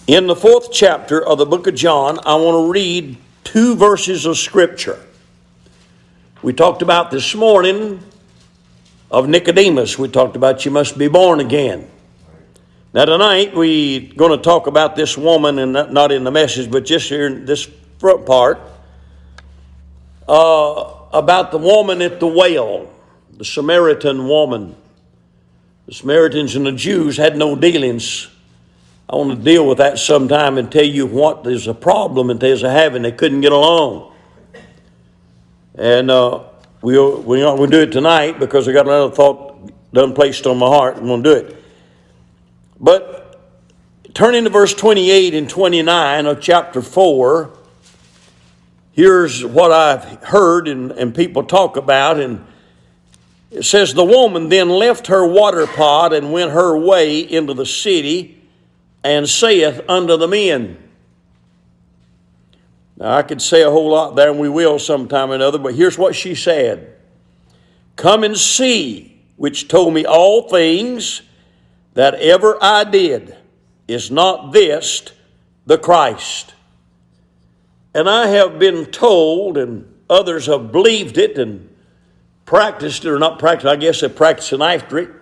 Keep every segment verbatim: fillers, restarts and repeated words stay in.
In the fourth chapter of the book of John, I want to read two verses of Scripture. We talked about this morning of Nicodemus. We talked about you must be born again. Now tonight we're going to talk about this woman, and not in the message, but just here in this front part, uh, about the woman at the well, the Samaritan woman. The Samaritans and the Jews had no dealings. I want to deal with that sometime and tell you what there's a problem that they're having. They couldn't get along. And uh, we'll, we're not going to do it tonight because I got another thought done placed on my heart. I'm going to do it. But turning to verse twenty-eight and twenty-nine of chapter four, here's what I've heard and, and people talk about. And it says, the woman then left her water pot and went her way into the city and saith unto the men. Now, I could say a whole lot there, and we will sometime or another, but here's what she said. Come and see, which told me all things that ever I did. Is not this the Christ? And I have been told, and others have believed it and practiced it, or not practiced, I guess they're practicing after it.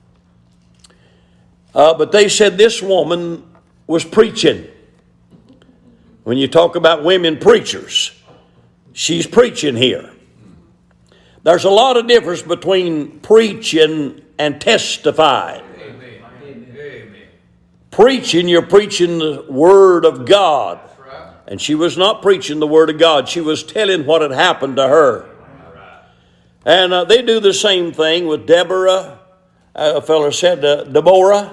Uh, but they said this woman was preaching. When you talk about women preachers, she's preaching here. There's a lot of difference between preaching and testifying. Amen. Amen. Preaching, you're preaching the Word of God. Right. And she was not preaching the Word of God. She was telling what had happened to her. Right. And uh, they do the same thing with Deborah. Uh, a fellow said uh, Deborah.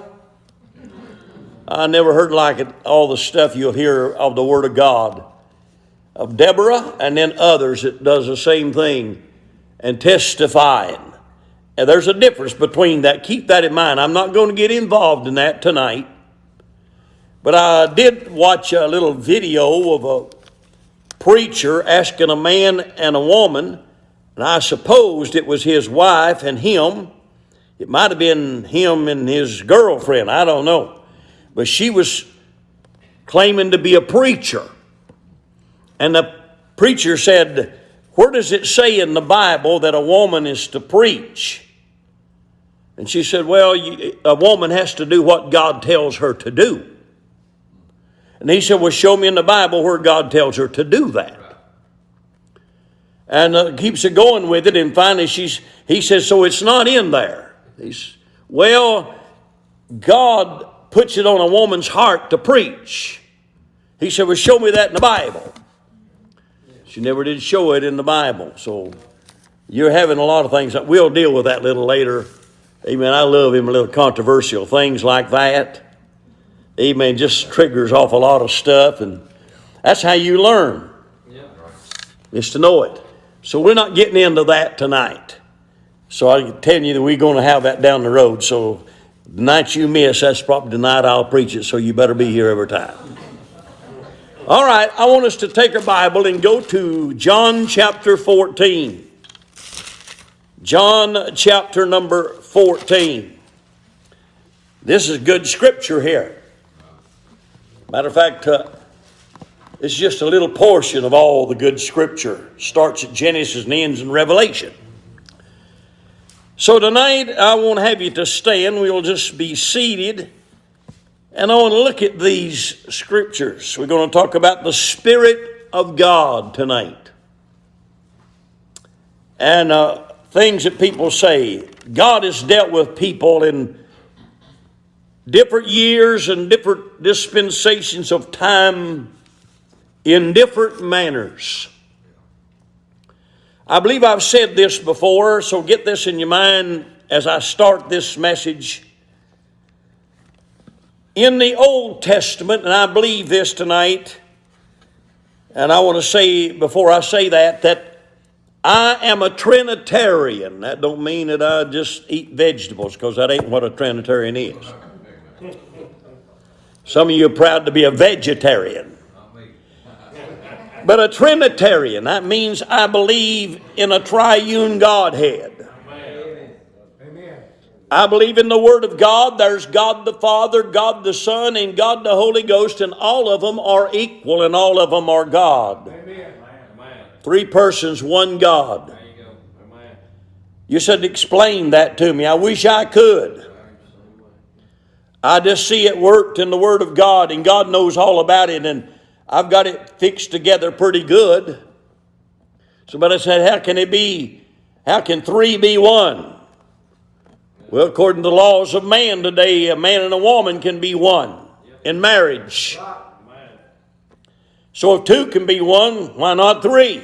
I never heard like it, all the stuff you'll hear of the Word of God. Of Deborah and then others that does the same thing and testifying. And there's a difference between that. Keep that in mind. I'm not going to get involved in that tonight. But I did watch a little video of a preacher asking a man and a woman, and I supposed it was his wife and him. It might have been him and his girlfriend. I don't know. But she was claiming to be a preacher. And the preacher said, where does it say in the Bible that a woman is to preach? And she said, well, a woman has to do what God tells her to do. And he said, well, show me in the Bible where God tells her to do that. And uh, keeps it going with it. And finally she's, he says, so it's not in there. He's, well, God puts it on a woman's heart to preach. He said, well, show me that in the Bible. She never did show it in the Bible. So you're having a lot of things. We'll deal with that a little later. Amen. I love him a little controversial. Things like that. Amen. Just triggers off a lot of stuff. And that's how you learn. Is to know it. So we're not getting into that tonight. So I can tell you that we're going to have that down the road. So the night you miss, that's probably the night I'll preach it, so you better be here every time. All right, I want us to take our Bible and go to John chapter fourteen. John chapter number fourteen. This is good scripture here. Matter of fact, uh, it's just a little portion of all the good scripture. Starts at Genesis and ends in Revelation. So tonight, I won't have you to stand. We'll just be seated. And I want to look at these scriptures. We're going to talk about the Spirit of God tonight. And uh, things that people say. God has dealt with people in different years and different dispensations of time in different manners. I believe I've said this before, so get this in your mind as I start this message. In the Old Testament, and I believe this tonight, and I want to say before I say that, that I am a Trinitarian. That don't mean that I just eat vegetables, because that ain't what a Trinitarian is. Some of you are proud to be a vegetarian. But a Trinitarian, that means I believe in a triune Godhead. Amen. I believe in the Word of God. There's God the Father, God the Son, and God the Holy Ghost, and all of them are equal and all of them are God. Amen. Three persons, one God. There you go. Amen. You said explain that to me. I wish I could. I just see it worked in the Word of God, and God knows all about it, and I've got it fixed together pretty good. Somebody said, how can it be, how can three be one? Well, according to the laws of man today, a man and a woman can be one in marriage. So if two can be one, why not three?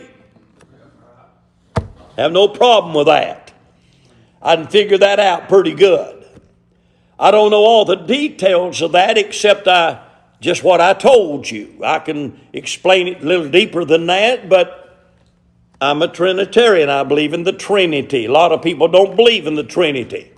Have no problem with that. I can figure that out pretty good. I don't know all the details of that except I just what I told you. I can explain it a little deeper than that, but I'm a Trinitarian. I believe in the Trinity. A lot of people don't believe in the Trinity.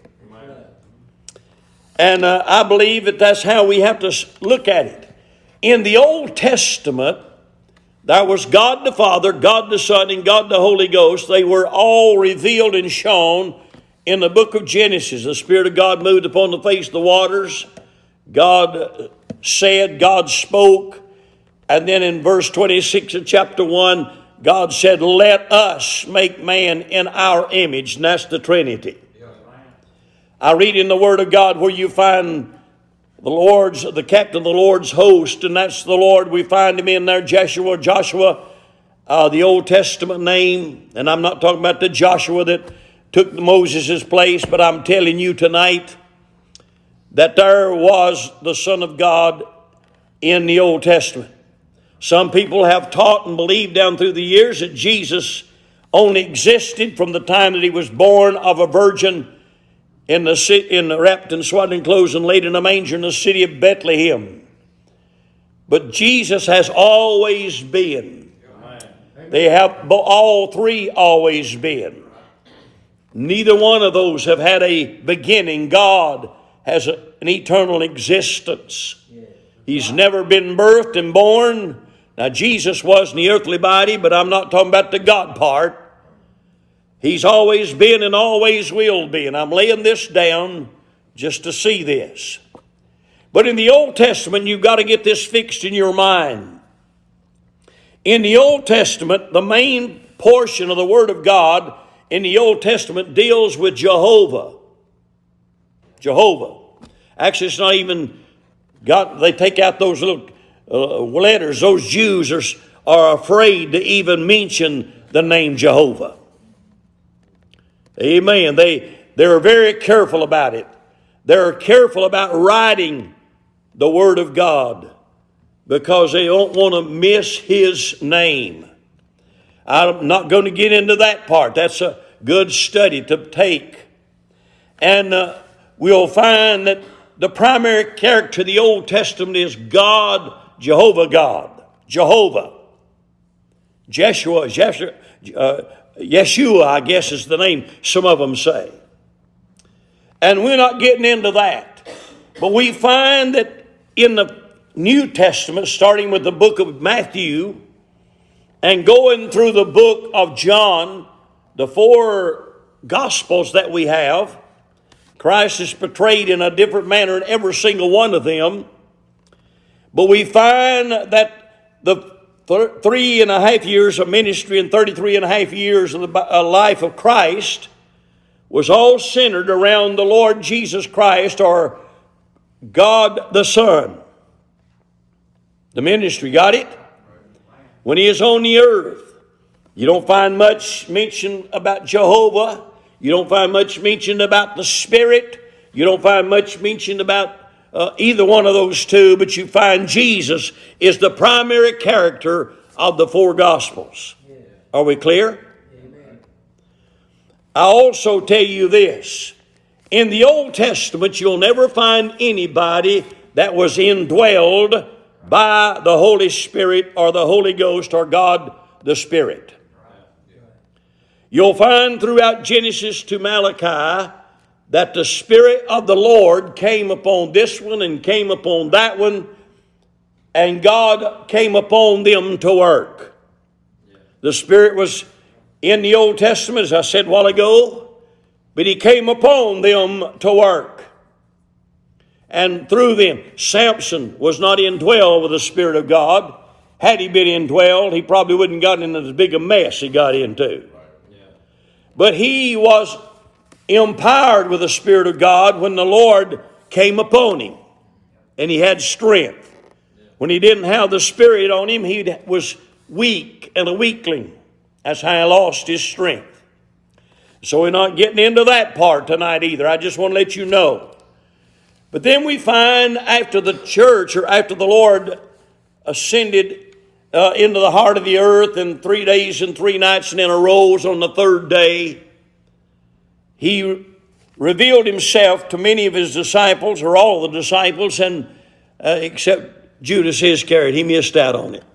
And uh, I believe that that's how we have to look at it. In the Old Testament, there was God the Father, God the Son, and God the Holy Ghost. They were all revealed and shown in the book of Genesis. The Spirit of God moved upon the face of the waters. God said, God spoke. And then in verse twenty-six of chapter one, God said, let us make man in our image. And that's the Trinity. I read in the Word of God where you find the Lord's, the captain of the Lord's host, and that's the Lord. We find him in there, Joshua, Joshua, uh, the Old Testament name. And I'm not talking about the Joshua that took Moses' place, but I'm telling you tonight that there was the Son of God in the Old Testament. Some people have taught and believed down through the years that Jesus only existed from the time that he was born of a virgin in the in the wrapped in swaddling clothes and laid in a manger in the city of Bethlehem. But Jesus has always been. They have all three always been. Neither one of those have had a beginning. God has a, an eternal existence. He's never been birthed and born. Now Jesus was in the earthly body, but I'm not talking about the God part. He's always been and always will be. And I'm laying this down just to see this. But in the Old Testament, you've got to get this fixed in your mind. In the Old Testament, the main portion of the Word of God in the Old Testament deals with Jehovah. Jehovah. Actually, it's not even got, they take out those little uh, letters. Those Jews are, are afraid to even mention the name Jehovah. Amen. They, they're very careful about it. They're careful about writing the Word of God because they don't want to miss His name. I'm not going to get into that part. That's a good study to take. And uh, we'll find that the primary character of the Old Testament is God, Jehovah God. Jehovah. Jeshua, Jeshua, uh, Yeshua, I guess is the name some of them say. And we're not getting into that. But we find that in the New Testament, starting with the book of Matthew and going through the book of John, the four Gospels that we have, Christ is portrayed in a different manner in every single one of them. But we find that the th- three and a half years of ministry and thirty-three and a half years of the uh, life of Christ was all centered around the Lord Jesus Christ, or God the Son. The ministry, got it? When He is on the earth, you don't find much mention about Jehovah. You don't find much mentioned about the Spirit. You don't find much mentioned about uh, either one of those two, but you find Jesus is the primary character of the four Gospels. Yeah. Are we clear? Amen. I also tell you this. In the Old Testament, you'll never find anybody that was indwelled by the Holy Spirit or the Holy Ghost or God the Spirit. You'll find throughout Genesis to Malachi that the Spirit of the Lord came upon this one and came upon that one, and God came upon them to work. The Spirit was in the Old Testament, as I said a while ago. But he came upon them to work. And through them, Samson was not indwelled with the Spirit of God. Had he been indwelled, he probably wouldn't have gotten into as big a mess he got into. But he was empowered with the Spirit of God when the Lord came upon him. And he had strength. When he didn't have the Spirit on him, he was weak and a weakling. That's how he lost his strength. So we're not getting into that part tonight either. I just want to let you know. But then we find after the church, or after the Lord ascended uh, into the heart of the earth in three days and three nights and then arose on the third day, he revealed himself to many of his disciples, or all of the disciples, and uh, except Judas Iscariot, he missed out on it.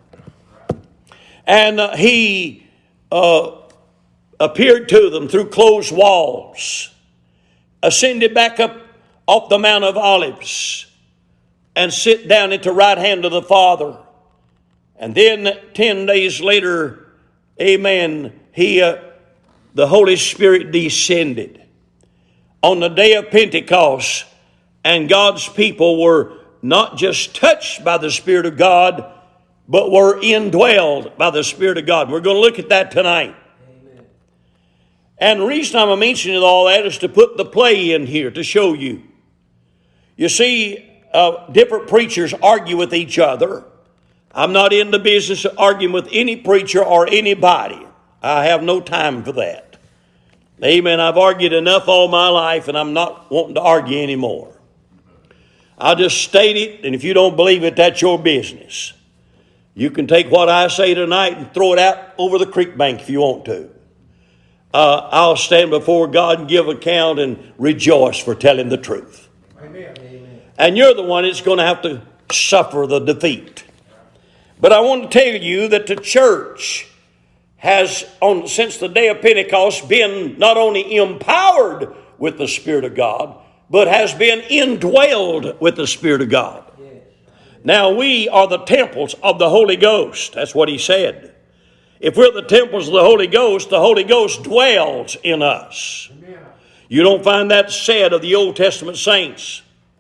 And uh, he uh, appeared to them through closed walls, ascended back up off the Mount of Olives, and sit down at the right hand of the Father. And then ten days later, amen, he, uh, the Holy Spirit descended on the day of Pentecost, and God's people were not just touched by the Spirit of God, but were indwelled by the Spirit of God. We're going to look at that tonight. Amen. And the reason I'm mentioning all that is to put the play in here to show you. You see, uh, different preachers argue with each other. I'm not in the business of arguing with any preacher or anybody. I have no time for that. Amen. I've argued enough all my life, and I'm not wanting to argue anymore. I'll just state it, and if you don't believe it, that's your business. You can take what I say tonight and throw it out over the creek bank if you want to. Uh, I'll stand before God and give account and rejoice for telling the truth. Amen. And you're the one that's going to have to suffer the defeat. But I want to tell you that the church has, on since the day of Pentecost, been not only empowered with the Spirit of God, but has been indwelled with the Spirit of God. Now we are the temples of the Holy Ghost. That's what he said. If we're the temples of the Holy Ghost, the Holy Ghost dwells in us. Amen. You don't find that said of the Old Testament saints.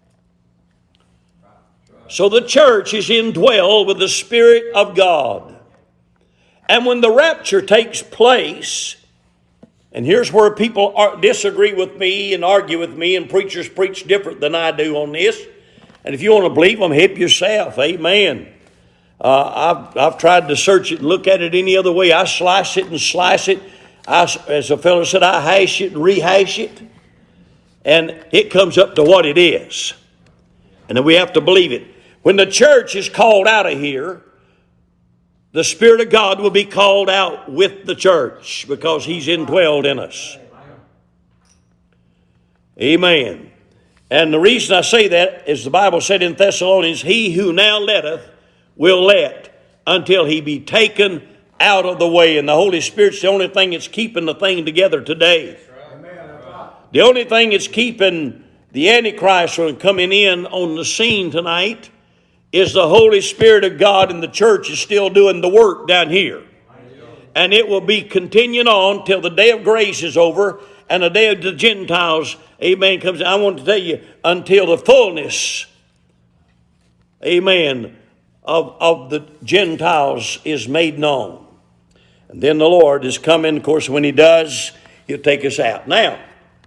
So the church is indwelled with the Spirit of God. And when the rapture takes place, and here's where people are, disagree with me and argue with me, and preachers preach different than I do on this. And if you want to believe them, help yourself. Amen. Uh, I've, I've tried to search it and look at it any other way. I slice it and slice it. I, as a fellow said, I hash it and rehash it. And it comes up to what it is. And then we have to believe it. When the church is called out of here, the Spirit of God will be called out with the church because He's indwelled in us. Amen. And the reason I say that is the Bible said in Thessalonians, he who now letteth will let until he be taken out of the way. And the Holy Spirit's the only thing that's keeping the thing together today. The only thing that's keeping the Antichrist from coming in on the scene tonight is the Holy Spirit of God, and the church is still doing the work down here. And it will be continuing on till the day of grace is over and the day of the Gentiles, amen, comes. I want to tell you, until the fullness, amen, of, of the Gentiles is made known. And then the Lord is coming. Of course, when He does, He'll take us out. Now,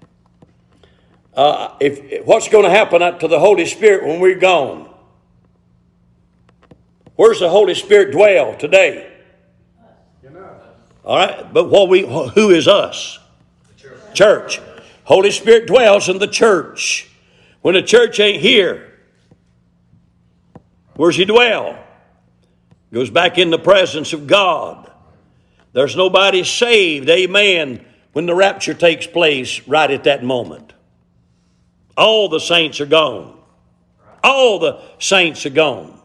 uh, if what's going to happen to the Holy Spirit when we're gone? Where's the Holy Spirit dwell today? All right, but what we who is us? Church. Church. Holy Spirit dwells in the church. When the church ain't here, where's He dwell? Goes back in the presence of God. There's nobody saved, amen, when the rapture takes place right at that moment. All the saints are gone. All the saints are gone.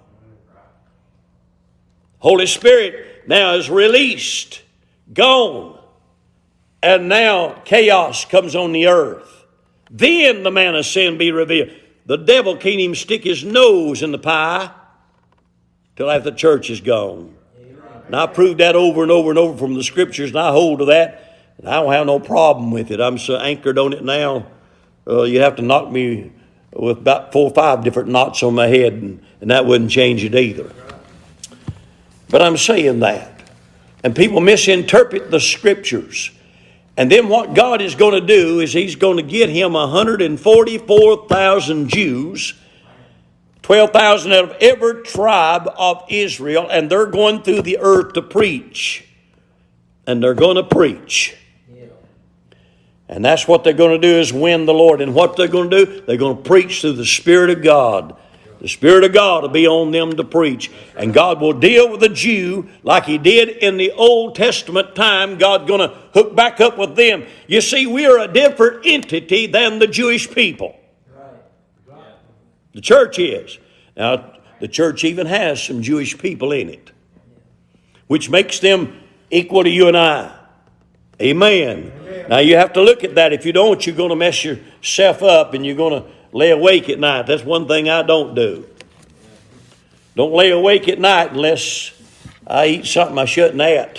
Holy Spirit now is released, gone. And now chaos comes on the earth. Then the man of sin be revealed. The devil can't even stick his nose in the pie till after the church is gone. And I proved that over and over and over from the scriptures, and I hold to that. And I don't have no problem with it. I'm so anchored on it now. Uh, you'd have to knock me with about four or five different knots on my head, and, and that wouldn't change it either. But I'm saying that. And people misinterpret the Scriptures. And then what God is going to do is He's going to get Him one hundred forty-four thousand Jews, twelve thousand out of every tribe of Israel, and they're going through the earth to preach. And they're going to preach. And that's what they're going to do, is win the Lord. And what they're going to do, they're going to preach through the Spirit of God. The Spirit of God will be on them to preach. And God will deal with the Jew like He did in the Old Testament time. God's going to hook back up with them. You see, we are a different entity than the Jewish people. The church is. Now, the church even has some Jewish people in it, which makes them equal to you and I. Amen. Amen. Now, you have to look at that. If you don't, you're going to mess yourself up and you're going to lay awake at night. That's one thing I don't do. Don't lay awake at night unless I eat something I shouldn't eat.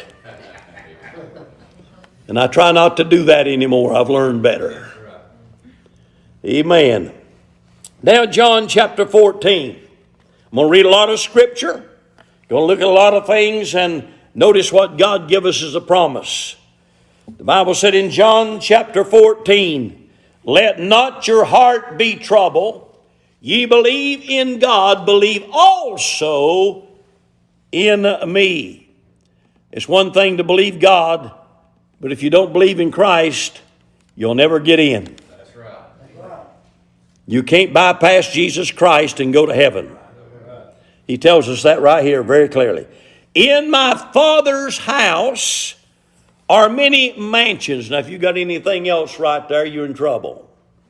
And I try not to do that anymore. I've learned better. Amen. Now, John chapter fourteen. I'm going to read a lot of Scripture. Going to look at a lot of things and notice what God gave us as a promise. The Bible said in John chapter fourteen, let not your heart be troubled. Ye believe in God, believe also in me. It's one thing to believe God, but if you don't believe in Christ, you'll never get in. That's right. You can't bypass Jesus Christ and go to heaven. He tells us that right here very clearly. In my Father's house are many mansions. Now, if you got anything else right there, you're in trouble.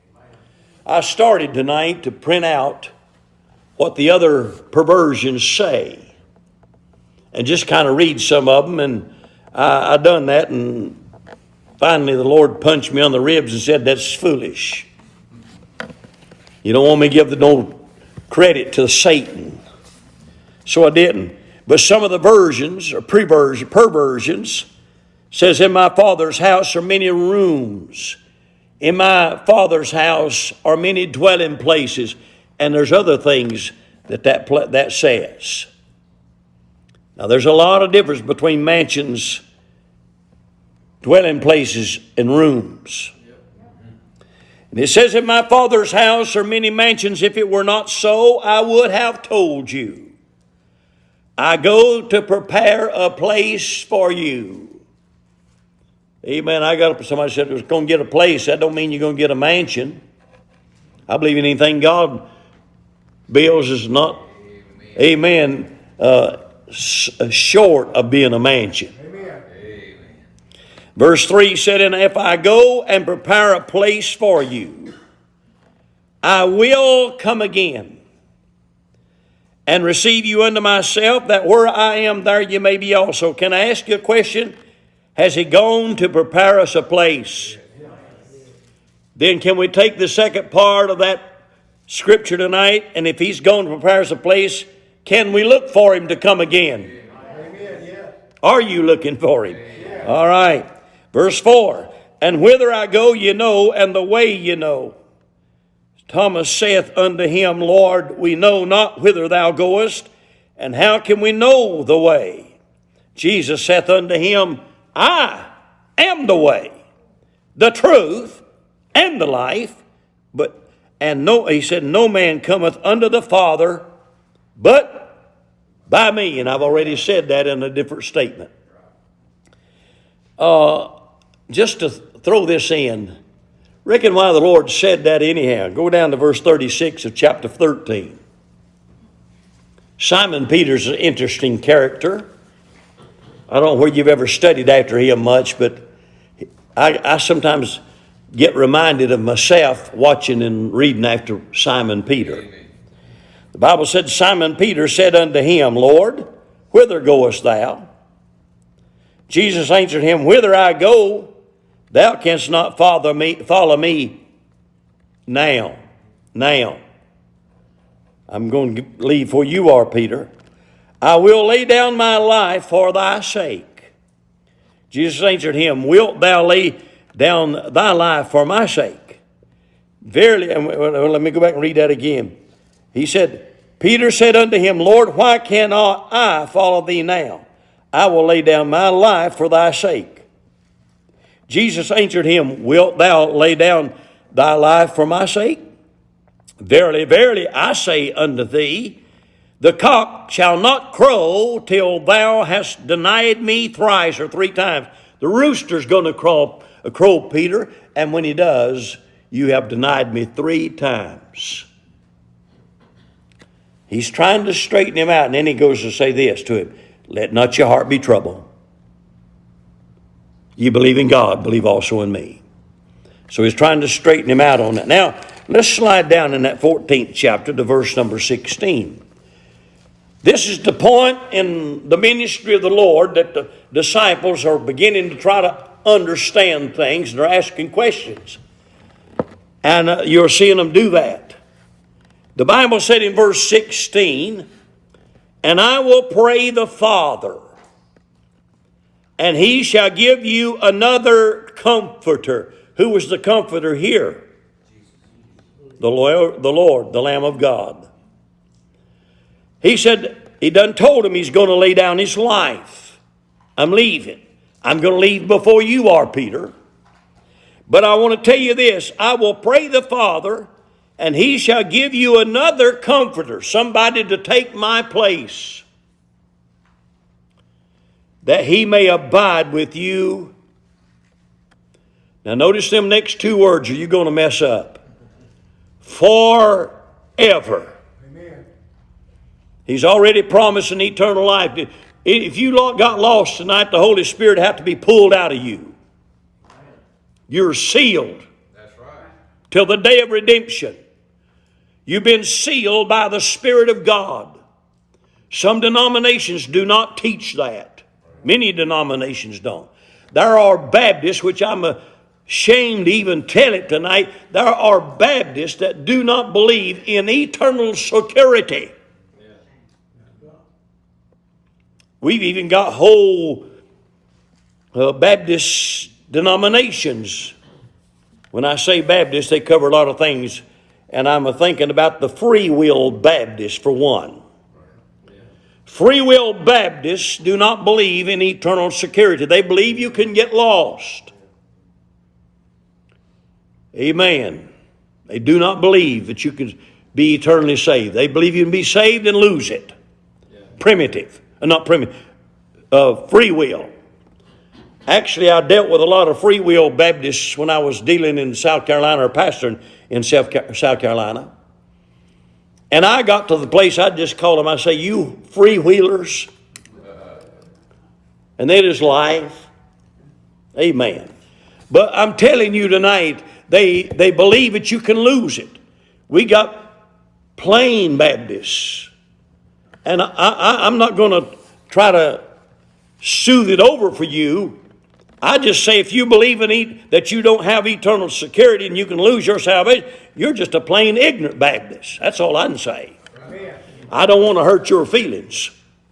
I started tonight to print out what the other perversions say and just kind of read some of them. And I, I done that, and finally the Lord punched me on the ribs and said, that's foolish. You don't want me to give the no credit to Satan. So I didn't. But some of the versions, or perversions, perversions, says, in my Father's house are many rooms. In my Father's house are many dwelling places. And there's other things that that, that says. Now, there's a lot of difference between mansions, dwelling places, and rooms. And it says, in my Father's house are many mansions. If it were not so, I would have told you. I go to prepare a place for you. Amen. I got somebody said was going to get a place. That don't mean you're going to get a mansion. I believe in anything God builds is not, amen, uh, short of being a mansion. Amen. Verse three said, and if I go and prepare a place for you, I will come again and receive you unto myself, that where I am, there you may be also. Can I ask you a question? Has He gone to prepare us a place? Then can we take the second part of that scripture tonight? And if He's gone to prepare us a place, can we look for Him to come again? Are you looking for Him? All right. Verse four. And whither I go you know, and the way you know. Thomas saith unto Him, Lord, we know not whither Thou goest, and how can we know the way? Jesus saith unto him, I am the way, the truth, and the life. But and no, he said, no man cometh unto the Father but by me. And I've already said that in a different statement. Uh, just to throw this in, reckon why the Lord said that anyhow. Go down to verse thirty-six of chapter thirteen. Simon Peter's an interesting character. I don't know where you've ever studied after him much, but I, I sometimes get reminded of myself watching and reading after Simon Peter. Amen. The Bible said, Simon Peter said unto him, Lord, whither goest thou? Jesus answered him, whither I go, thou canst not follow me, follow me now. Now. I'm going to leave where you are, Peter. I will lay down my life for thy sake. Jesus answered him, wilt thou lay down thy life for my sake? Verily, and well, let me go back and read that again. He said, Peter said unto him, Lord, why cannot I follow thee now? I will lay down my life for thy sake. Jesus answered him, wilt thou lay down thy life for my sake? Verily, verily, I say unto thee, the cock shall not crow till thou hast denied me thrice or three times. The rooster's going to crow, crow, Peter, and when he does, you have denied me three times. He's trying to straighten him out, and then he goes to say this to him, let not your heart be troubled. You believe in God, believe also in me. So he's trying to straighten him out on that. Now, let's slide down in that fourteenth chapter to verse number sixteen. This is the point in the ministry of the Lord that the disciples are beginning to try to understand things, and they're asking questions. And uh, you're seeing them do that. The Bible said in verse sixteen, and I will pray the Father, and he shall give you another comforter. Who was the comforter here? The Lord, the Lord, the Lamb of God. He said, he done told him he's going to lay down his life. I'm leaving. I'm going to leave before you are, Peter. But I want to tell you this. I will pray the Father, and he shall give you another comforter, somebody to take my place, that he may abide with you. Now notice them next two words, or you're going to mess up. Forever. He's already promised an eternal life. If you got lost tonight, the Holy Spirit had to be pulled out of you. You're sealed. That's right. Till the day of redemption. You've been sealed by the Spirit of God. Some denominations do not teach that. Many denominations don't. There are Baptists, which I'm ashamed to even tell it tonight. There are Baptists that do not believe in eternal security. We've even got whole uh, Baptist denominations. When I say Baptist, they cover a lot of things. And I'm thinking about the Free Will Baptist for one. Free Will Baptists do not believe in eternal security. They believe you can get lost. Amen. They do not believe that you can be eternally saved. They believe you can be saved and lose it. Primitive. Uh, not primitive. Uh, free will. Actually, I dealt with a lot of Free Will Baptists when I was dealing in South Carolina, or pastoring in South Carolina. And I got to the place, I'd just call them, I say, you freewheelers. And that is life. Amen. But I'm telling you tonight, they, they believe that you can lose it. We got plain Baptists. And I, I, I'm not going to try to soothe it over for you. I just say if you believe in it, that you don't have eternal security and you can lose your salvation, you're just a plain ignorant Baptist. That's all I can say. Amen. I don't want to hurt your feelings.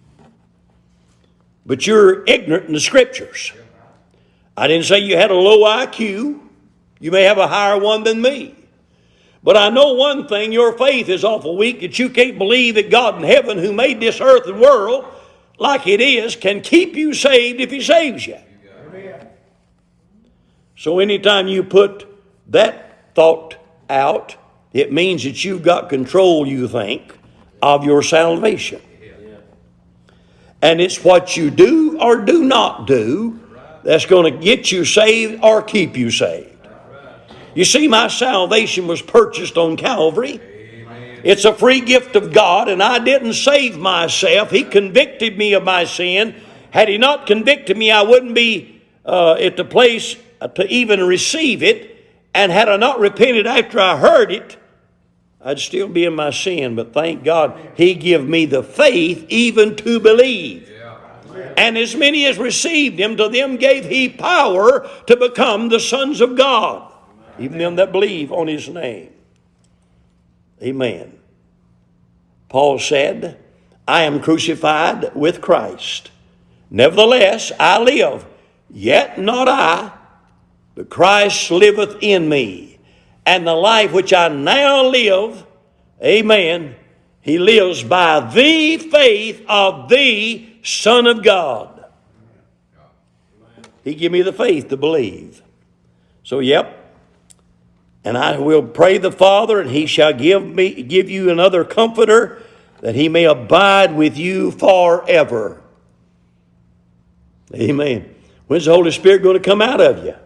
But you're ignorant in the Scriptures. I didn't say you had a low I Q. You may have a higher one than me. But I know one thing, your faith is awful weak, that you can't believe that God in heaven, who made this earth and world like it is, can keep you saved if he saves you. Amen. So anytime you put that thought out, it means that you've got control, you think, of your salvation. And it's what you do or do not do that's going to get you saved or keep you saved. You see, my salvation was purchased on Calvary. Amen. It's a free gift of God, and I didn't save myself. He convicted me of my sin. Had he not convicted me, I wouldn't be uh, at the place to even receive it. And had I not repented after I heard it, I'd still be in my sin. But thank God, he gave me the faith even to believe. Yeah. And as many as received him, to them gave he power to become the sons of God. Even them that believe on his name. Amen. Paul said, I am crucified with Christ. Nevertheless, I live. Yet not I, but Christ liveth in me. And the life which I now live, amen, he lives by the faith of the Son of God. He gave me the faith to believe. So, yep. And I will pray the Father, and he shall give me give you another comforter, that he may abide with you forever. Amen. When's the Holy Spirit going to come out of you?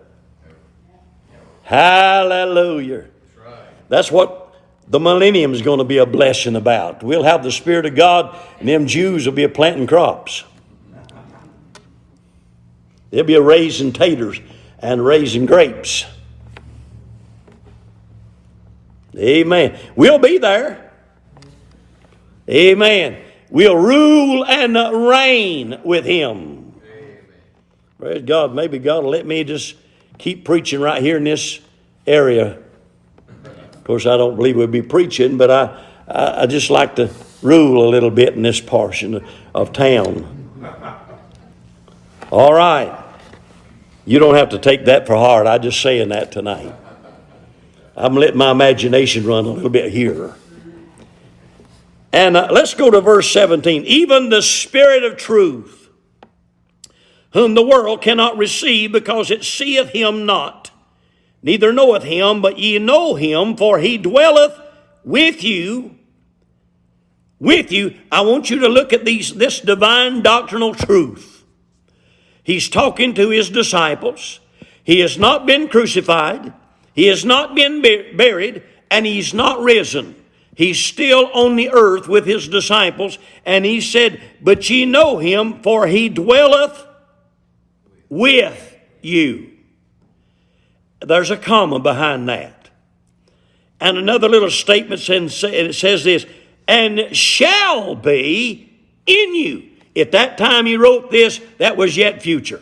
Hallelujah. That's right. That's what the millennium is going to be a blessing about. We'll have the Spirit of God, and them Jews will be a planting crops. They'll be a raising taters and raising grapes. Amen. We'll be there. Amen. We'll rule and reign with him. Amen. Praise God. Maybe God will let me just keep preaching right here in this area. Of course, I don't believe we'll be preaching, but I, I, I just like to rule a little bit in this portion of, of town. All right. You don't have to take that for heart. I'm just saying that tonight. I'm letting my imagination run a little bit here. And uh, let's go to verse seventeen. Even the Spirit of truth, whom the world cannot receive, because it seeth him not, neither knoweth him, but ye know him, for he dwelleth with you. With you. I want you to look at these this divine doctrinal truth. He's talking to his disciples. He has not been crucified. He has not been buried, and he's not risen. He's still on the earth with his disciples. And he said, but ye know him, for he dwelleth with you. There's a comma behind that. And another little statement, and it says this, and shall be in you. At that time he wrote this, that was yet future.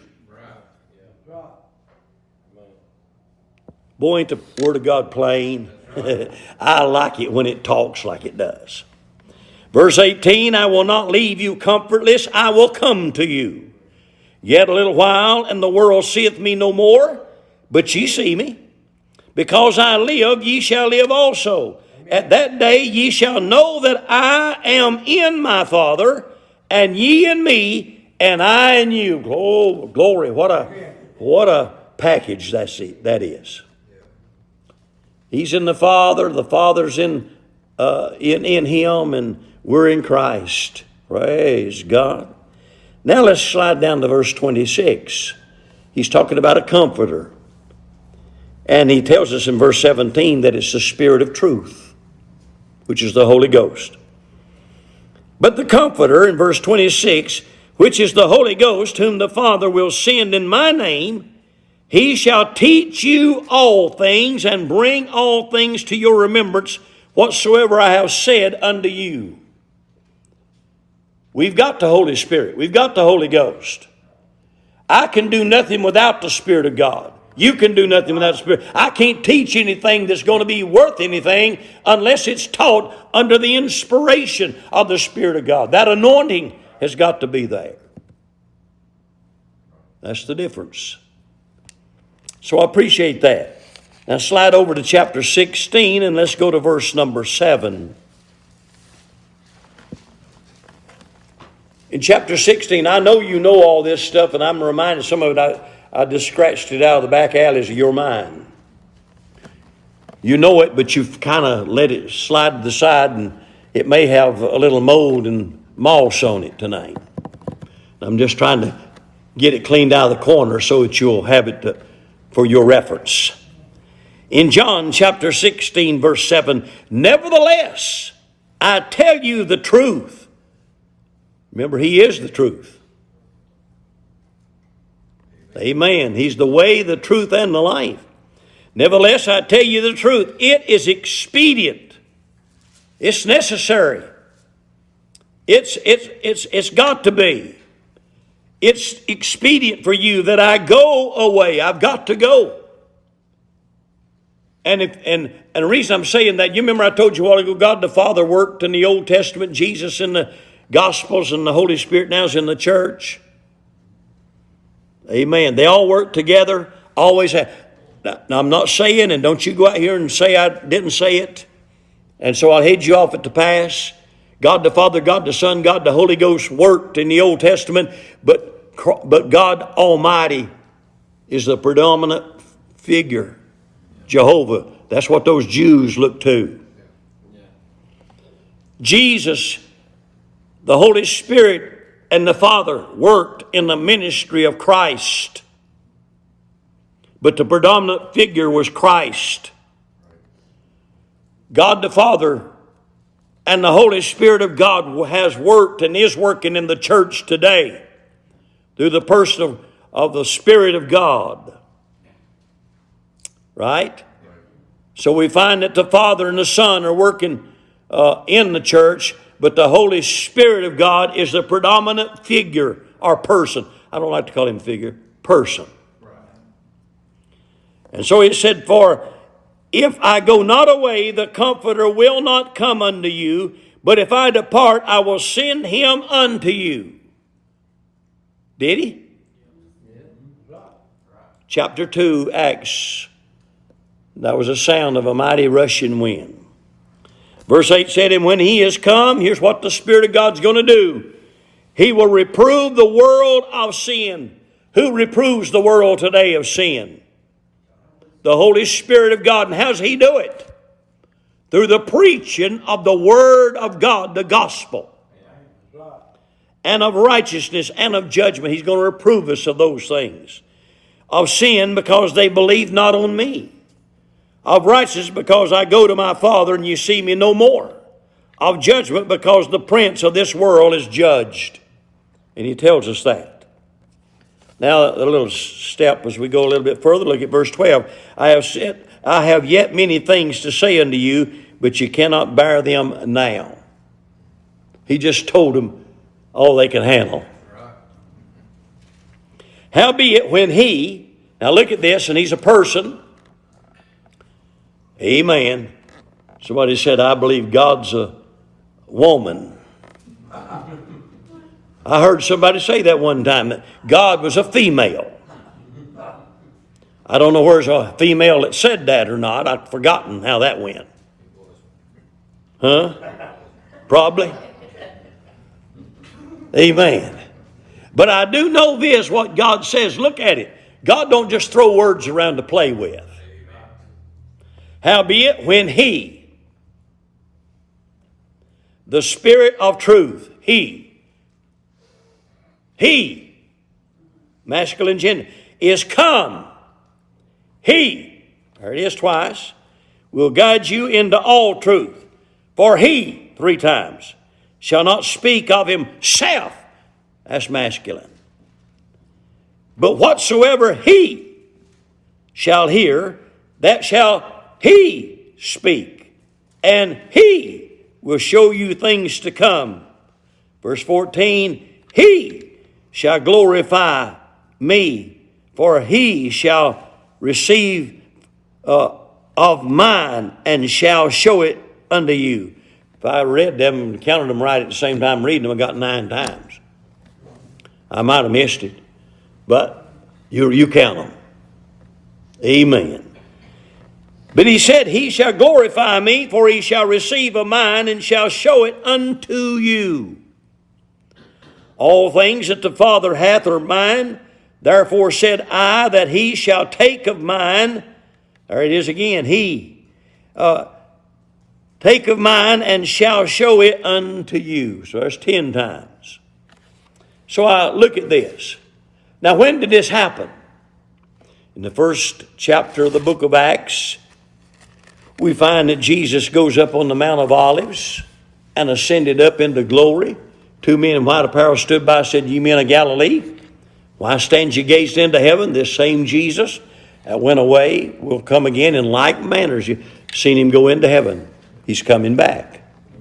Boy, ain't the Word of God plain. I like it when it talks like it does. Verse eighteen, I will not leave you comfortless. I will come to you. Yet a little while, and the world seeth me no more. But ye see me. Because I live, ye shall live also. At that day ye shall know that I am in my Father, and ye in me, and I in you. Oh, glory. What a, what a package that's it, that is. He's in the Father, the Father's in, uh, in, in him, and we're in Christ. Praise God. Now let's slide down to verse twenty-six. He's talking about a comforter. And he tells us in verse seventeen that it's the Spirit of truth, which is the Holy Ghost. But the comforter in verse twenty-six, which is the Holy Ghost, whom the Father will send in my name, he shall teach you all things and bring all things to your remembrance whatsoever I have said unto you. We've got the Holy Spirit. We've got the Holy Ghost. I can do nothing without the Spirit of God. You can do nothing without the Spirit. I can't teach anything that's going to be worth anything unless it's taught under the inspiration of the Spirit of God. That anointing has got to be there. That's the difference. So I appreciate that. Now slide over to chapter sixteen and let's go to verse number seven. In chapter sixteen, I know you know all this stuff, and I'm reminded some of it, I, I just scratched it out of the back alleys of your mind. You know it, but you've kind of let it slide to the side, and it may have a little mold and moss on it tonight. I'm just trying to get it cleaned out of the corner so that you'll have it to, for your reference. In John chapter sixteen, verse seven, nevertheless, I tell you the truth. Remember, he is the truth. Amen. He's the way, the truth, and the life. Nevertheless, I tell you the truth. It is expedient. It's necessary. It's, it's, it's, it's got to be. It's expedient for you that I go away. I've got to go. And, if, and, and the reason I'm saying that, you remember I told you a while ago, God the Father worked in the Old Testament, Jesus in the Gospels, and the Holy Spirit now is in the church. Amen. They all work together, always have. Now, now, I'm not saying, and don't you go out here and say I didn't say it, and so I'll head you off at the pass. God the Father, God the Son, God the Holy Ghost worked in the Old Testament, but, but God Almighty is the predominant figure. Jehovah. That's what those Jews look to. Jesus, the Holy Spirit, and the Father worked in the ministry of Christ. But the predominant figure was Christ. God the Father and the Holy Spirit of God has worked and is working in the church today through the person of, of the Spirit of God. Right? So we find that the Father and the Son are working uh, in the church, but the Holy Spirit of God is the predominant figure or person. I don't like to call him figure, person. And so he said, for if I go not away, the Comforter will not come unto you, but if I depart, I will send him unto you. Did he? Chapter two, Acts. That was a sound of a mighty rushing wind. Verse eight said, and when he is come, here's what the Spirit of God's going to do. He will reprove the world of sin. Who reproves the world today of sin? The Holy Spirit of God. And how does he do it? Through the preaching of the Word of God, the gospel. And of righteousness and of judgment. He's going to reprove us of those things. Of sin because they believe not on me. Of righteousness because I go to my Father and you see me no more. Of judgment because the prince of this world is judged. And he tells us that. Now a little step as we go a little bit further. Look at verse twelve. I have said, I have yet many things to say unto you, but you cannot bear them now. He just told them all they can handle. Howbeit when he, now look at this, and he's a person. Amen. Somebody said, I believe God's a woman. I heard somebody say that one time, that God was a female. I don't know where's a female that said that or not. I've forgotten how that went. Huh? Probably. Amen. But I do know this, what God says. Look at it. God don't just throw words around to play with. Howbeit, when he, the Spirit of truth, he, he, masculine gender, is come, he, there it is twice, will guide you into all truth. For he, three times, shall not speak of himself, that's masculine, but whatsoever he shall hear, that shall he speak, and he will show you things to come. Verse fourteen, he shall glorify me, for he shall receive uh, of mine and shall show it unto you. If I read them and counted them right at the same time reading them, I got nine times. I might have missed it, but you, you count them. Amen. But he said, he shall glorify me, for he shall receive of mine and shall show it unto you. All things that the Father hath are mine. Therefore said I that he shall take of mine. There it is again. He. Uh, take of mine and shall show it unto you. So that's ten times. So I look at this. Now when did this happen? In the first chapter of the book of Acts, we find that Jesus goes up on the Mount of Olives and ascended up into glory. Two men in white apparel stood by and said, ye men of Galilee, why stand ye gazed into heaven? This same Jesus that went away will come again in like manner. As you've seen him go into heaven, he's coming back.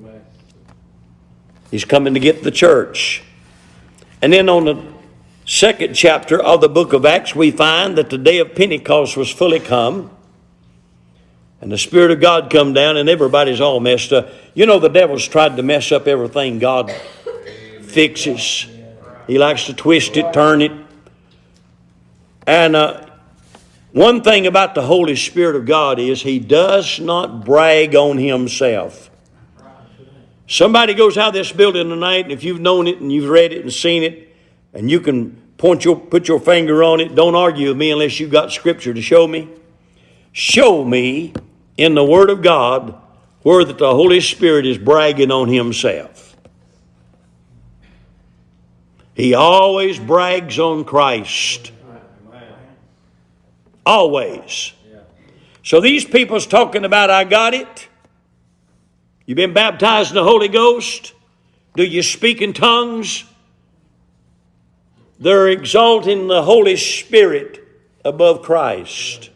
He's coming to get the church. And then on the second chapter of the book of Acts, we find that the day of Pentecost was fully come. And the Spirit of God come down and everybody's all messed up. You know, the devil's tried to mess up everything God fixes. He likes to twist it, turn it, And uh, one thing about the Holy Spirit of God is He does not brag on Himself. Somebody goes out of this building tonight, and if you've known it and you've read it and seen it, and you can point your put your finger on it, don't argue with me unless you've got Scripture to show me. Show me in the Word of God where that the Holy Spirit is bragging on Himself. He always brags on Christ. Always. So these people's talking about, I got it. You've been baptized in the Holy Ghost. Do you speak in tongues? They're exalting the Holy Spirit above Christ.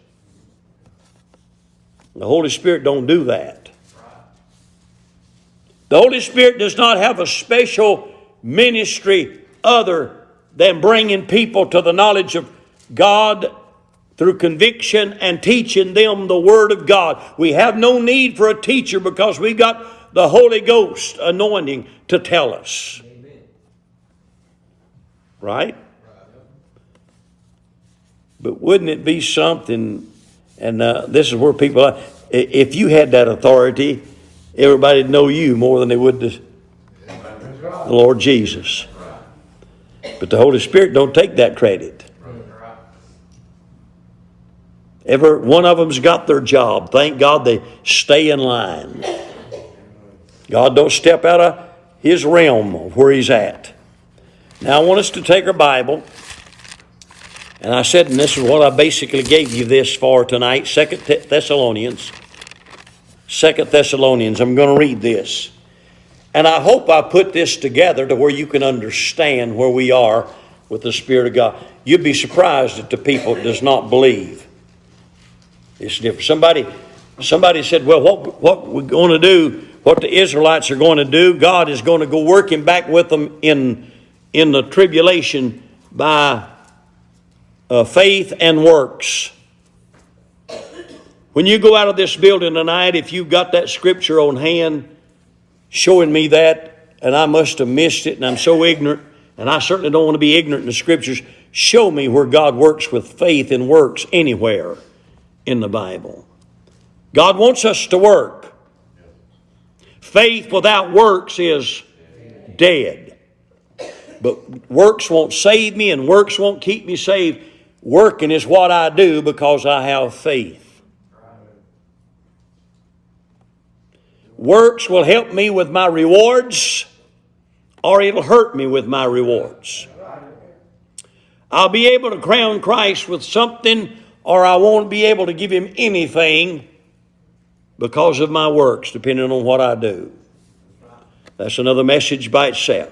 The Holy Spirit don't do that. The Holy Spirit does not have a special ministry other than bringing people to the knowledge of God through conviction and teaching them the Word of God. We have no need for a teacher because we got the Holy Ghost anointing to tell us. Amen. Right? But wouldn't it be something, and uh, this is where people are, if you had that authority, everybody would know you more than they would the, the Lord Jesus. But the Holy Spirit don't take that credit. Every one of them's got their job. Thank God they stay in line. God don't step out of His realm of where He's at. Now I want us to take our Bible. And I said, and this is what I basically gave you this for tonight. Second Thessalonians. Second Thessalonians. I'm going to read this. And I hope I put this together to where you can understand where we are with the Spirit of God. You'd be surprised at the people that does not believe. It's different. Somebody, somebody said, well, what, what we're going to do, what the Israelites are going to do, God is going to go working back with them in, in the tribulation by uh, faith and works. When you go out of this building tonight, if you've got that scripture on hand showing me that, and I must have missed it, and I'm so ignorant, and I certainly don't want to be ignorant in the scriptures, show me where God works with faith and works anywhere in the Bible. God wants us to work. Faith without works is dead. But works won't save me and works won't keep me saved. Working is what I do because I have faith. Works will help me with my rewards or it'll hurt me with my rewards. I'll be able to crown Christ with something or I won't be able to give Him anything because of my works, depending on what I do. That's another message by itself.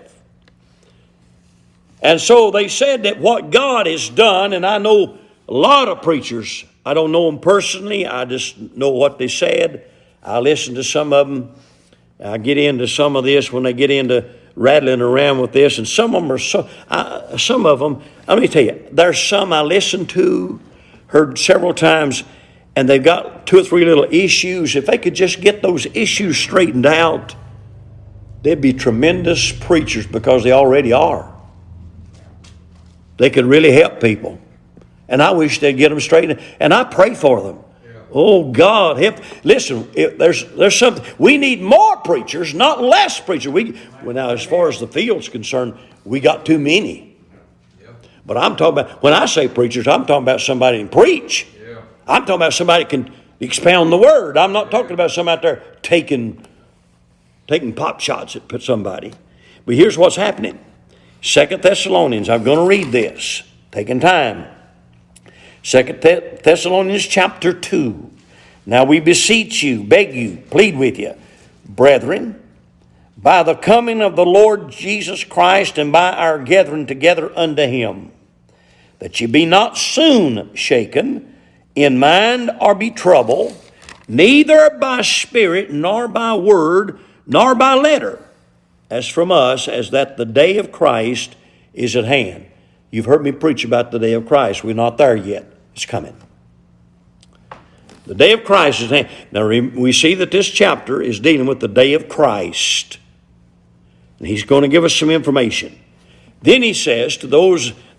And so they said that what God has done, and I know a lot of preachers, I don't know them personally, I just know what they said. I listen to some of them. I get into some of this when they get into rattling around with this, and some of them are so, I, some of them, let me tell you, there's some I listen to, heard several times, and they've got two or three little issues. If they could just get those issues straightened out, they'd be tremendous preachers because they already are. They could really help people. And I wish they'd get them straightened. And I pray for them. Yeah. Oh, God, help. Listen, if there's there's something. We need more preachers, not less preachers. We, well, now, as far as the field's concerned, we got too many. But I'm talking about, when I say preachers, I'm talking about somebody who can preach. Yeah. I'm talking about somebody who can expound the word. I'm not talking about somebody out there taking, taking pop shots at somebody. But here's what's happening. Second Thessalonians, I'm going to read this, taking time. Second Thessalonians chapter two. Now we beseech you, beg you, plead with you, brethren, by the coming of the Lord Jesus Christ and by our gathering together unto Him, that ye be not soon shaken in mind or be troubled, neither by spirit, nor by word, nor by letter, as from us, as that the day of Christ is at hand. You've heard me preach about the day of Christ. We're not there yet. It's coming. The day of Christ is at hand. Now we see that this chapter is dealing with the day of Christ. And he's going to give us some information. Then he says to those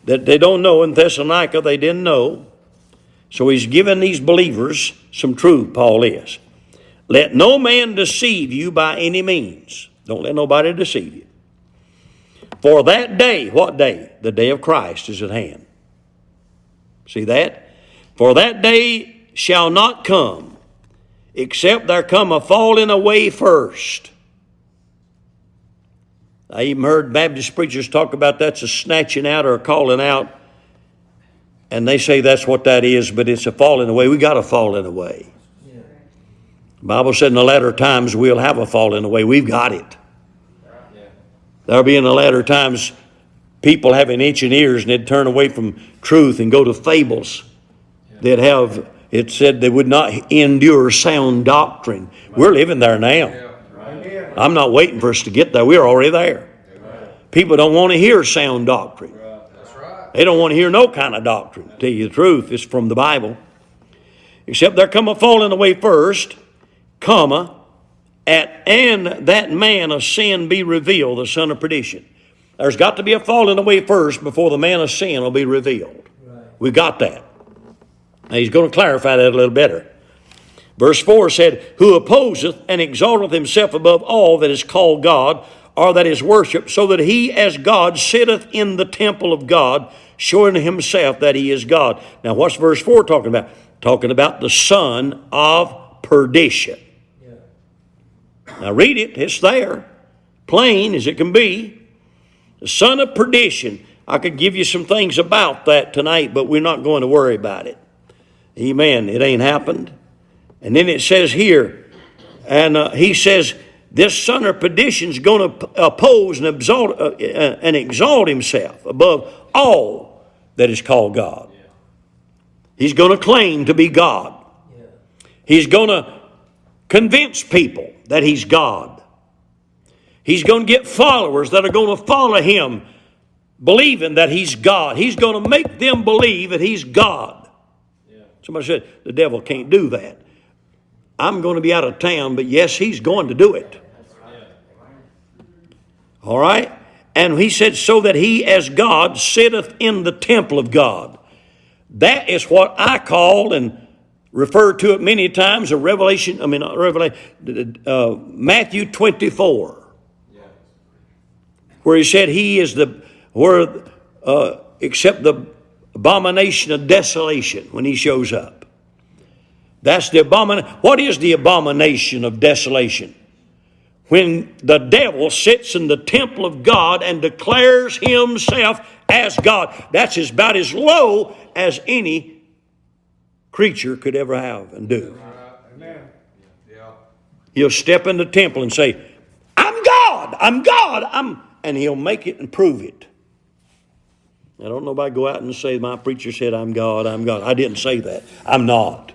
that they don't know. In Thessalonica, they didn't know. So he's giving these believers some truth, Paul is. Let no man deceive you by any means. Don't let nobody deceive you. For that day, what day? The day of Christ is at hand. See that? For that day shall not come, except there come a falling away first. I even heard Baptist preachers talk about that's a snatching out or a calling out. And they say that's what that is, but it's a falling away. We got a falling away. Yeah. The Bible said in the latter times we'll have a falling away. We've got it. Yeah. There'll be in the latter times people having itching ears and they'd turn away from truth and go to fables. Yeah. They'd have, it said they would not endure sound doctrine. Right. We're living there now. Yeah. Right. I'm not waiting for us to get there. We're already there. Right. People don't want to hear sound doctrine. They don't want to hear no kind of doctrine. To tell you the truth, it's from the Bible. Except there come a falling away first, comma, at, and that man of sin be revealed, the son of perdition. There's got to be a falling away first before the man of sin will be revealed. Right. We got that. Now he's going to clarify that a little better. Verse four said, who opposeth and exalteth himself above all that is called God, or that is worshipped, so that he as God sitteth in the temple of God, showing himself that he is God. Now what's verse four talking about? Talking about the son of perdition. Yeah. Now read it, it's there. Plain as it can be. The son of perdition. I could give you some things about that tonight, but we're not going to worry about it. Amen. It ain't happened. And then it says here, and uh, he says, this son of perdition is going to oppose and exalt, uh, uh, and exalt himself above all that is called God. Yeah. He's going to claim to be God. Yeah. He's going to convince people that he's God. He's going to get followers that are going to follow him, believing that he's God. He's going to make them believe that he's God. Yeah. Somebody said, the devil can't do that. I'm going to be out of town, but yes, he's going to do it. All right? And he said, so that he as God sitteth in the temple of God. That is what I call and refer to it many times, a Revelation, I mean, not Revelation, uh, Matthew twenty-four. Where he said he is the, where, uh, except the abomination of desolation when he shows up. That's the abomination. What is the abomination of desolation? When the devil sits in the temple of God and declares himself as God. That's about as low as any creature could ever have and do. Amen. He'll step in the temple and say, I'm God, I'm God, I'm, and he'll make it and prove it. I don't know about go out and say, my preacher said I'm God, I'm God. I didn't say that. I'm not.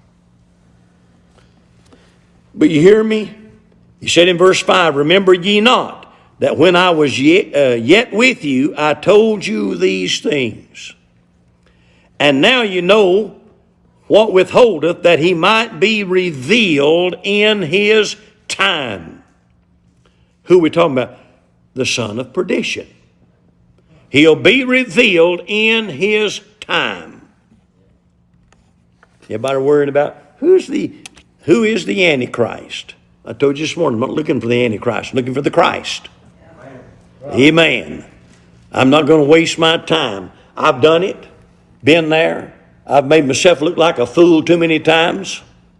But you hear me? He said in verse five, remember ye not that when I was yet, uh, yet with you, I told you these things. And now you know what withholdeth, that he might be revealed in his time. Who are we talking about? The son of perdition. He'll be revealed in his time. Everybody worrying about who's the Who is the Antichrist? I told you this morning, I'm not looking for the Antichrist. I'm looking for the Christ. Amen. Amen. I'm not going to waste my time. I've done it. Been there. I've made myself look like a fool too many times.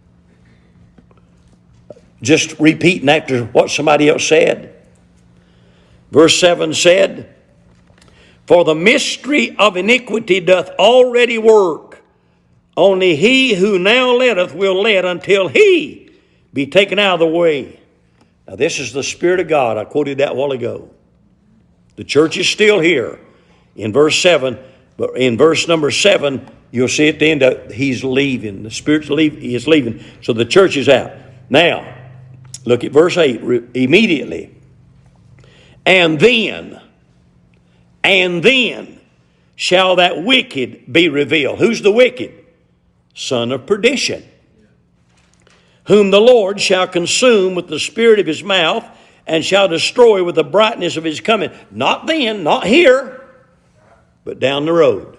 Just repeating after what somebody else said. Verse seven said, for the mystery of iniquity doth already work. Only he who now letteth will let until he be taken out of the way. Now this is the Spirit of God. I quoted that a while ago. The church is still here in verse seven. But in verse number seven, you'll see at the end that he's leaving. The Spirit's leave, he is leaving. So the church is out. Now, look at verse eight. Immediately. And then, and then shall that wicked be revealed. Who's the wicked? Son of perdition, whom the Lord shall consume with the spirit of his mouth, and shall destroy with the brightness of his coming. Not then, not here. but down the road.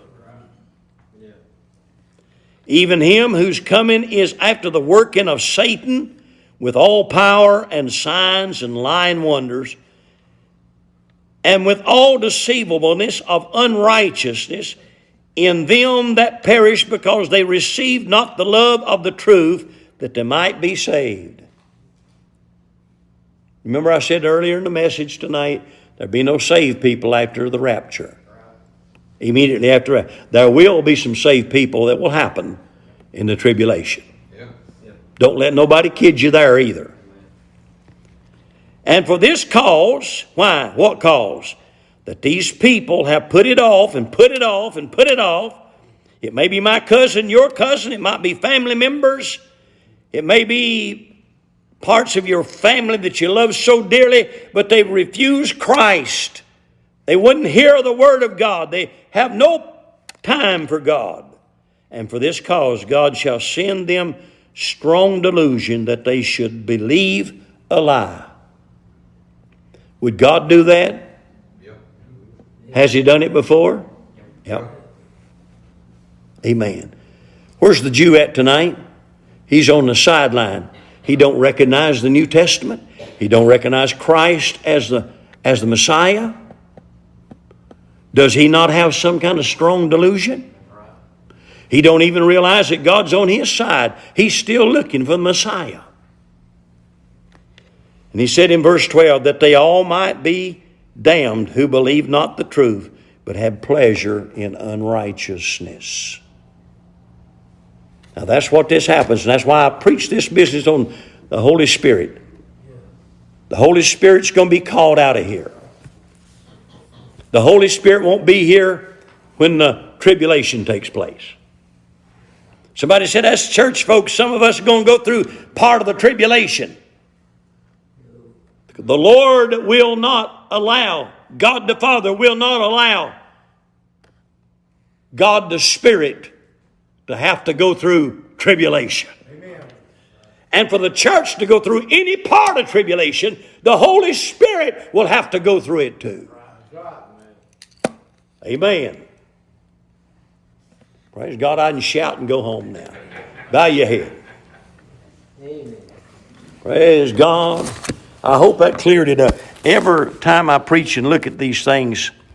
Even him whose coming is after the working of Satan with all power and signs and lying wonders, and with all deceivableness of unrighteousness in them that perish, because they received not the love of the truth, that they might be saved. Remember I said earlier in the message tonight, there'll be no saved people after the rapture. Immediately after that. There will be some saved people that will happen in the tribulation. Yeah. Yeah. Don't let nobody kid you there either. And for this cause, why? What cause? That these people have put it off and put it off and put it off. It may be my cousin, your cousin. It might be family members. It may be parts of your family that you love so dearly, but they've refused Christ. They wouldn't hear the word of God. They have no time for God. And for this cause, God shall send them strong delusion that they should believe a lie. Would God do that? Yep. Has He done it before? Yep. Amen. Where's the Jew at tonight? He's on the sideline. He don't recognize the New Testament. He don't recognize Christ as the, as the Messiah. Does he not have some kind of strong delusion? He don't even realize that God's on his side. He's still looking for the Messiah. And he said in verse twelve, that they all might be damned who believe not the truth, but have pleasure in unrighteousness. Now that's what this happens. And that's why I preach this business on the Holy Spirit. The Holy Spirit's going to be called out of here. The Holy Spirit won't be here when the tribulation takes place. Somebody said, that's church folks. Some of us are going to go through part of the tribulation. The Lord will not allow, God the Father will not allow God the Spirit to have to go through tribulation. Amen. And for the church to go through any part of tribulation, the Holy Spirit will have to go through it too. Amen. Praise God, I can shout and go home now. Bow your head. Amen. Praise God. I hope that cleared it up. Every time I preach and look at these things,